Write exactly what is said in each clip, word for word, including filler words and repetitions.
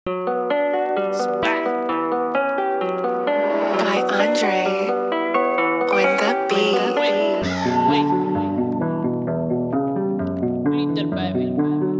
By Andre on the beat. Glitter, baby.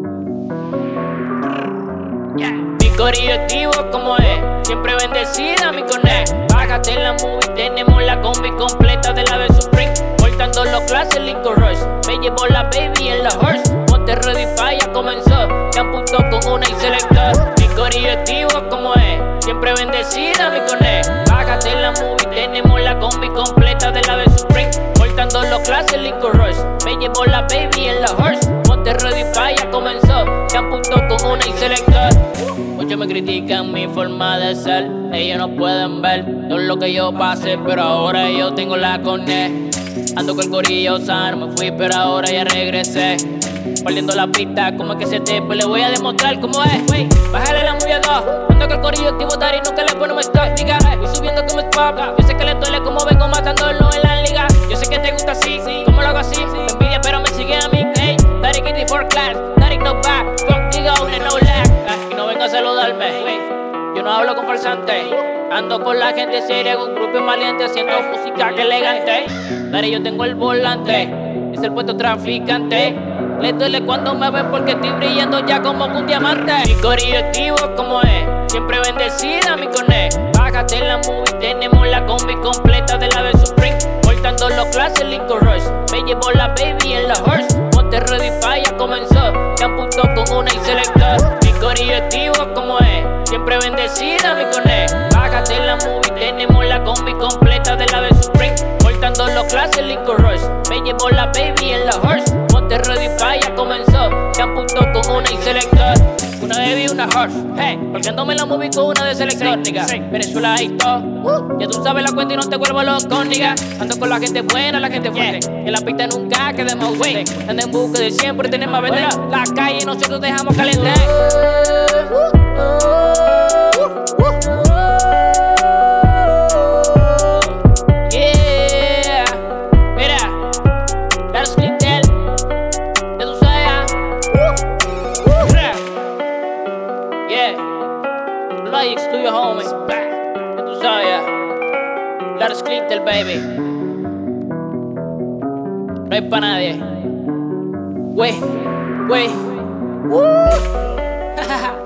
Yeah. Mi corillo activo como es, siempre bendecida mi cone. Bájate en la movie, tenemos la combi completa de la de Supreme. Cortando los clases, Lincoln Royce. Me llevo la baby en la horse. Ponte ready pa' ya comenzó. Ya punto con una y selector. Mi corillo activo como es, siempre bendecida mi cone. Bájate en la movie, tenemos la combi completa de la de Supreme. Cortando los clases, Lincoln Royce. Me llevo la baby en la horse. Ponte ready pa' ya comenzó. Ya punto con una y selector. Muchos me critican mi forma de ser. Ellos no pueden ver todo lo que yo pasé, pero ahora yo tengo la cone. Ando con el corillo sano, me fui pero ahora ya regresé. Perdiendo la pista, como es que se te, pues le voy a demostrar cómo es. Wey, bájale la movie a dos. Ando con el corillo activo dar y nunca le pongo stop. Diga, voy subiendo como stop. Yo sé que le duele como vengo matándolo en la liga. Yo sé que te gusta así, como lo hago así. Me envidia pero me sigue a mí. Hey, Tariq Kitty for class, Tariq no back. Fuck diga una no lag. Y no vengo a saludarme. Yo no hablo con falsante. Ando con la gente seria, con grupos valientes, haciendo música que elegante. Pero yo tengo el volante, es el puesto traficante. Les duele cuando me ven porque estoy brillando ya como un diamante. Mi corillo activo como es, siempre bendecida mi cone. Bájate en la movie, tenemos la combi completa de la de Supreme. Cortando los clases, Lincoln Royce. Me llevo la baby en la horse. Ponte ready pa' ya comenzó. Ya punto con una y selector. Mi corillo activo como es, siempre bendecida mi cone. Bájate en la movie, tenemos la combi completa de la de Supreme. Cortando los clases, Lincoln Royce. Me llevo la baby en la horse. Ponte ready pa' ya comenzó. Ya punto con una y selector. Una baby y una horse, hey, colgándome la movie con una de selector, nigga. Venezuela y todo, uh, ya tú sabes la cuenta y no te vuelvo loco, nigga. Ando con la gente buena, la gente fuerte, yeah. En la pista nunca quedemos wey. Ando en busca de siempre tenemos a vender la calle y nosotros dejamos calentar. Yeah, mira, Lars Clintel, ya tú sabes, yeah, like Studio Home, ya tú sabes, yeah. Lars Clintel, baby. No hay pa' nadie. Wey, wey.